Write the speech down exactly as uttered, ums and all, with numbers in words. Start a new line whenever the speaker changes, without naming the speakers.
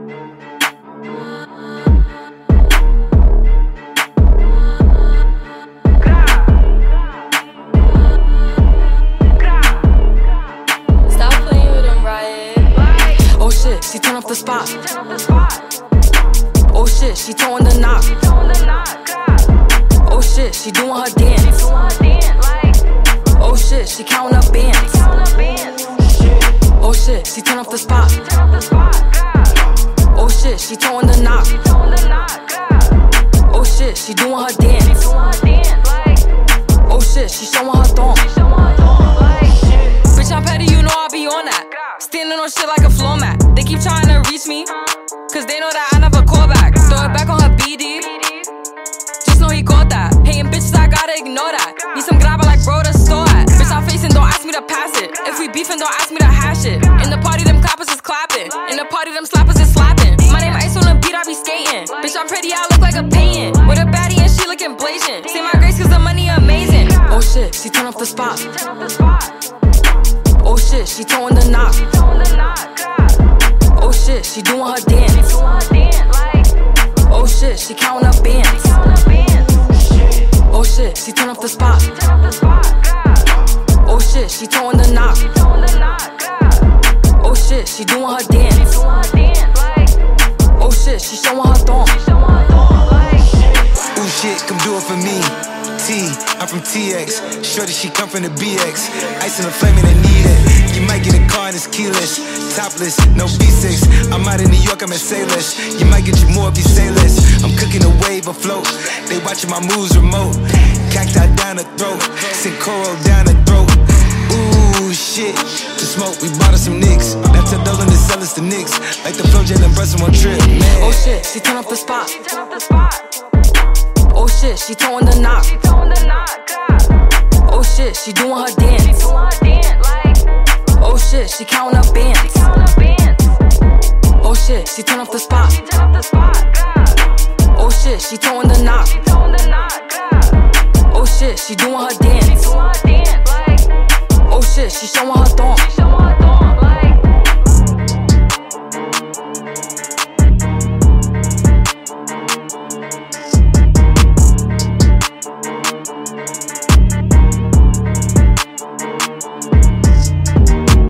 She turn off the spot. Oh shit, she throwing the knock. Oh shit, she doing her dance. Oh shit, she counting up bands. Oh shit, she turn off the spot. Oh shit, she throwing the knock. Oh shit, she doing her dance. Oh shit, she showing her thong. Bitch, I'm petty, you know I be on that. Standing on shit like a floor mat. They keep trying to reach me, cause they know that I never call back. Throw it back on her B D, just know he caught that. Hating bitches, I gotta ignore that. Need some grabber like bro to store at. Bitch, I'm facing, don't ask me to pass it. If we beefing, don't ask me to hash it. In the party, them clappers is clapping. In the party, them slappers is slapping. My name Ice on the beat, I be skating. Bitch, I'm pretty, I look like a painting. With a baddie and she looking blazing. Say my grace cause the money amazing. Oh shit, she turn off the spot. Oh shit, she throwing the knock. Oh shit, she doing her dance. Oh shit, she counting up bands. Oh shit, she turn off the spot. Oh shit, she throwing the knock. Oh shit, she doing her dance. Oh shit, she showing her thong.
Ooh shit, come do it for me. T, I'm from T X. Shorty, she come from the B X. Ice in the flame and I need it. You might get a car and it's keyless. Topless, no B six. I'm out in New York, I'm at Sailors. You might get you more if you say less. I'm cooking a wave afloat. They watching my moves remote. Cacti down the throat. Sink coral down the throat. Ooh shit. To smoke, we bought us some nicks. Now ten dollars to sell us the Knicks. Like the Flow J and Brussels one trip. Man.
Oh shit, she turn off the spot. Oh shit, she throwing the knock. Oh shit, she doing her dance. Oh shit, she counting up